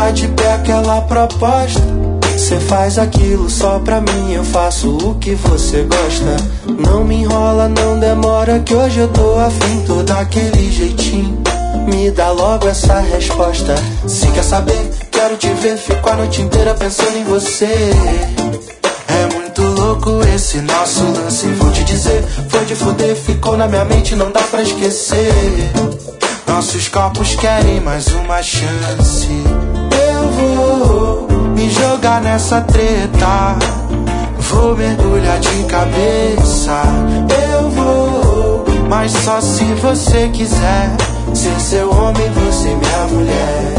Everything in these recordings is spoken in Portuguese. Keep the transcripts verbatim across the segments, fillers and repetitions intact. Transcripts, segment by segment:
tá de pé aquela proposta. Cê faz aquilo só pra mim, eu faço o que você gosta. Não me enrola, não demora, que hoje eu tô afim, tô daquele jeitinho. Me dá logo essa resposta. Se quer saber, quero te ver, fico a noite inteira pensando em você. É muito louco esse nosso lance, vou te dizer, foi de fuder, ficou na minha mente, não dá pra esquecer. Nossos corpos querem mais uma chance. Eu vou me jogar nessa treta, vou mergulhar de cabeça. Eu vou, mas só se você quiser ser seu homem, você minha mulher.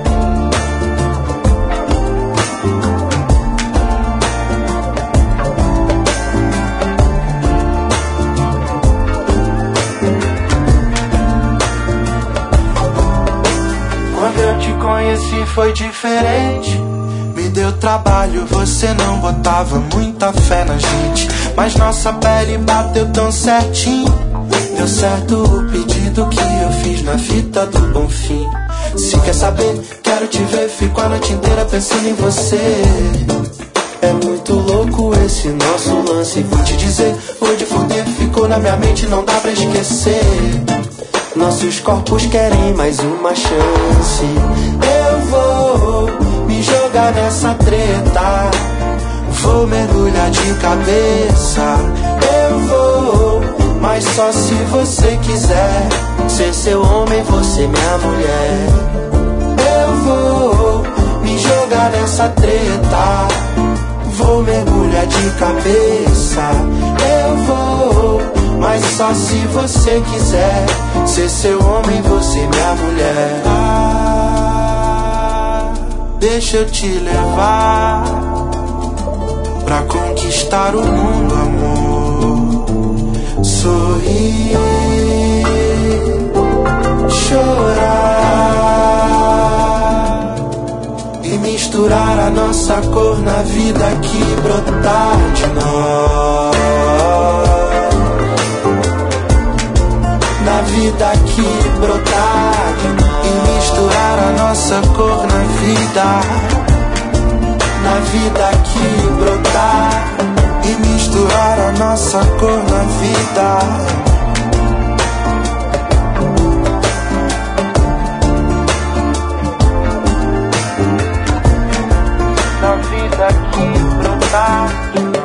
Quando eu te conheci foi diferente. Me deu trabalho, você não botava muita fé na gente, mas nossa pele bateu tão certinho. Deu certo o pedido que eu fiz na fita do Bonfim. Se quer saber, quero te ver, fico a noite inteira pensando em você. É muito louco esse nosso lance, vou te dizer, foi de fuder, ficou na minha mente, não dá pra esquecer. Nossos corpos querem mais uma chance. Eu vou me jogar nessa treta, vou mergulhar de cabeça. Eu vou, mas só se você quiser ser seu homem, você minha mulher. Eu vou me jogar nessa treta, vou mergulhar de cabeça. Eu vou, mas só se você quiser ser seu homem, você minha mulher. Ah, deixa eu te levar pra conquistar o mundo, amor. Sorrir, chorar e misturar a nossa cor na vida que brotar de nós. Na vida que brotar de nós. E misturar a nossa cor na vida. Na vida que brotar e misturar a nossa cor na vida. Na vida que brotar.